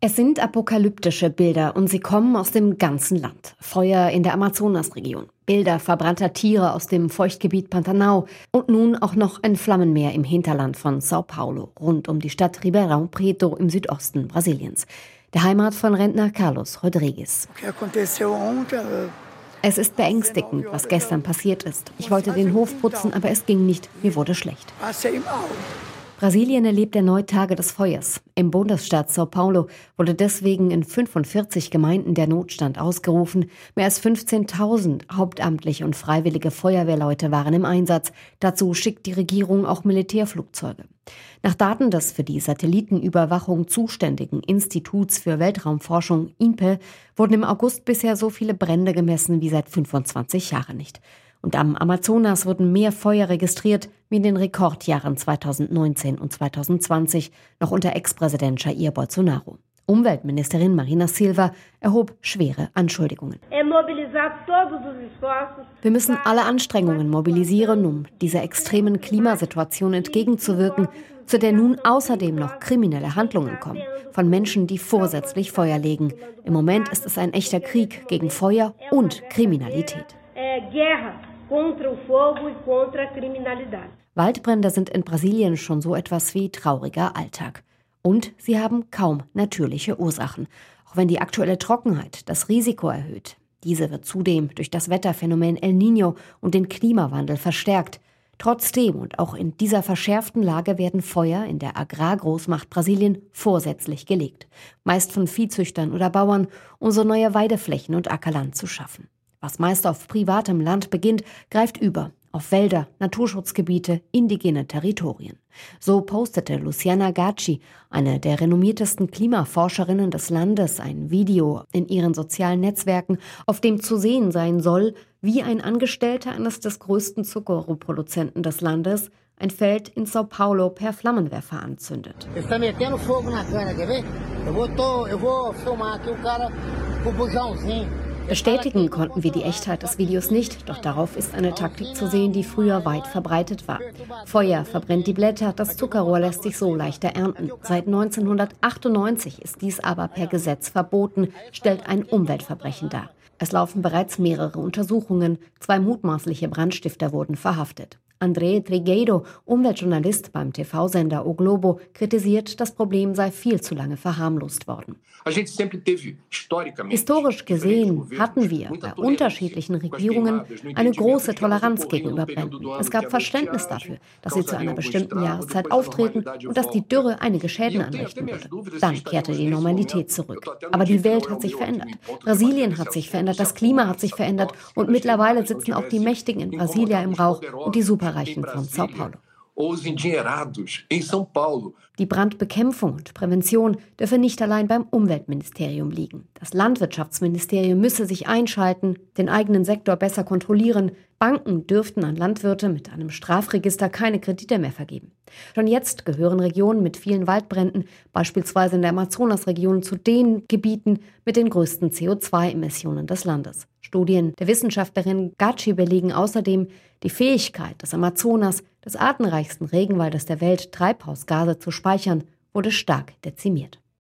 Es sind apokalyptische Bilder und sie kommen aus dem ganzen Land. Feuer in der Amazonasregion, Bilder verbrannter Tiere aus dem Feuchtgebiet Pantanal und nun auch noch ein Flammenmeer im Hinterland von Sao Paulo, rund um die Stadt Ribeirão Preto im Südosten Brasiliens, der Heimat von Rentner Carlos Rodrigues. Es ist beängstigend, was gestern passiert ist. Ich wollte den Hof putzen, aber es ging nicht. Mir wurde schlecht. Brasilien erlebt erneut Tage des Feuers. Im Bundesstaat Sao Paulo wurde deswegen in 45 Gemeinden der Notstand ausgerufen. Mehr als 15.000 hauptamtliche und freiwillige Feuerwehrleute waren im Einsatz. Dazu schickt die Regierung auch Militärflugzeuge. Nach Daten des für die Satellitenüberwachung zuständigen Instituts für Weltraumforschung INPE wurden im August bisher so viele Brände gemessen wie seit 25 Jahren nicht. Und am Amazonas wurden mehr Feuer registriert wie in den Rekordjahren 2019 und 2020, noch unter Ex-Präsident Jair Bolsonaro. Umweltministerin Marina Silva erhob schwere Anschuldigungen. Wir müssen alle Anstrengungen mobilisieren, um dieser extremen Klimasituation entgegenzuwirken, zu der nun außerdem noch kriminelle Handlungen kommen, von Menschen, die vorsätzlich Feuer legen. Im Moment ist es ein echter Krieg gegen Feuer und Kriminalität. Waldbrände sind in Brasilien schon so etwas wie trauriger Alltag. Und sie haben kaum natürliche Ursachen, auch wenn die aktuelle Trockenheit das Risiko erhöht. Diese wird zudem durch das Wetterphänomen El Niño und den Klimawandel verstärkt. Trotzdem und auch in dieser verschärften Lage werden Feuer in der Agrargroßmacht Brasilien vorsätzlich gelegt. Meist von Viehzüchtern oder Bauern, um so neue Weideflächen und Ackerland zu schaffen. Was meist auf privatem Land beginnt, greift über auf Wälder, Naturschutzgebiete, indigene Territorien. So postete Luciana Gacci, eine der renommiertesten Klimaforscherinnen des Landes, ein Video in ihren sozialen Netzwerken, auf dem zu sehen sein soll, wie ein Angestellter eines des größten Zuckerrohrproduzenten des Landes ein Feld in Sao Paulo per Flammenwerfer anzündet. Bestätigen konnten wir die Echtheit des Videos nicht, doch darauf ist eine Taktik zu sehen, die früher weit verbreitet war. Feuer verbrennt die Blätter, das Zuckerrohr lässt sich so leichter ernten. Seit 1998 ist dies aber per Gesetz verboten, stellt ein Umweltverbrechen dar. Es laufen bereits mehrere Untersuchungen, 2 mutmaßliche Brandstifter wurden verhaftet. André Trigueiro, Umweltjournalist beim TV-Sender O Globo, kritisiert, das Problem sei viel zu lange verharmlost worden. Historisch gesehen hatten wir bei unterschiedlichen Regierungen eine große Toleranz gegenüber Bränden. Es gab Verständnis dafür, dass sie zu einer bestimmten Jahreszeit auftreten und dass die Dürre einige Schäden anrichten würde. Dann kehrte die Normalität zurück. Aber die Welt hat sich verändert. Brasilien hat sich verändert, das Klima hat sich verändert und mittlerweile sitzen auch die Mächtigen in Brasilia im Rauch und die Superreichen von Sao Paulo. Die Brandbekämpfung und Prävention dürfe nicht allein beim Umweltministerium liegen. Das Landwirtschaftsministerium müsse sich einschalten, den eigenen Sektor besser kontrollieren. Banken dürften an Landwirte mit einem Strafregister keine Kredite mehr vergeben. Schon jetzt gehören Regionen mit vielen Waldbränden, beispielsweise in der Amazonasregion, zu den Gebieten mit den größten CO2-Emissionen des Landes. Studien der Wissenschaftlerin Gacci belegen außerdem, die Fähigkeit des Amazonas, des artenreichsten Regenwaldes der Welt, Treibhausgase zu speichern, wurde stark dezimiert.